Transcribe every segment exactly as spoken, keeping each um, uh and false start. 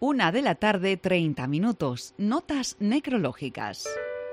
Una de la tarde, treinta minutos. Notas necrológicas.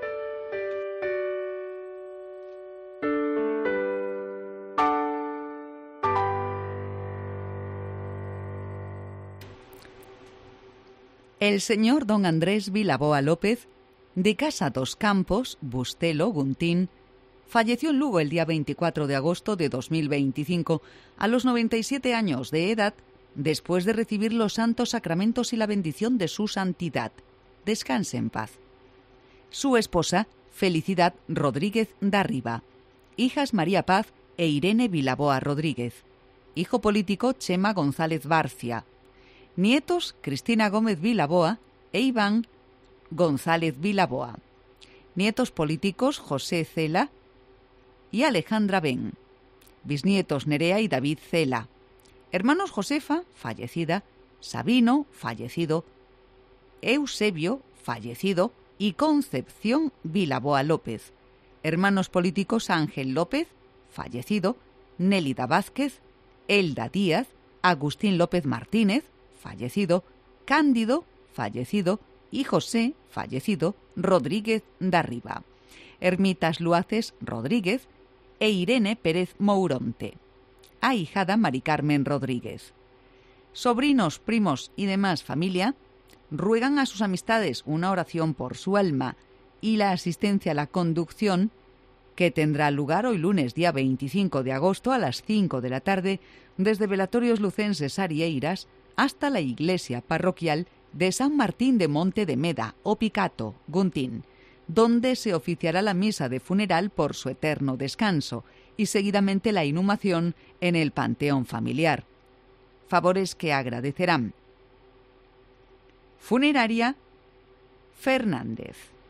El señor don Andrés Vilaboa López, de Casa dos Campos, Bustelo, Guntín, falleció en Lugo el día veinticuatro de agosto de dos mil veinticinco, a los noventa y siete años de edad, después de recibir los santos sacramentos y la bendición de su santidad. Descanse en paz. Su esposa, Felicidad Rodríguez Darriba. Hijas María Paz e Irene Vilaboa Rodríguez. Hijo político Chema González Barcia. Nietos Cristina Gómez Vilaboa e Iván González Vilaboa. Nietos políticos José Cela y Alejandra Ben. Bisnietos Nerea y David Cela. Hermanos Josefa, fallecida, Sabino, fallecido, Eusebio, fallecido, y Concepción Vilaboa López. Hermanos políticos Ángel López, fallecido, Nélida Vázquez, Elda Díaz, Agustín López Martínez, fallecido, Cándido, fallecido, y José, fallecido, Rodríguez Darriba. Ermitas Luaces Rodríguez e Irene Pérez Mouronte. Ahijada Mari Carmen Rodríguez. Sobrinos, primos y demás familia ruegan a sus amistades una oración por su alma y la asistencia a la conducción que tendrá lugar hoy lunes día veinticinco de agosto a las cinco de la tarde desde Velatorios Lucenses Arieiras hasta la iglesia parroquial de San Martín de Monte de Meda o Picato, Guntín, donde se oficiará la misa de funeral por su eterno descanso y seguidamente la inhumación en el panteón familiar. Favores que agradecerán. Funeraria Fernández.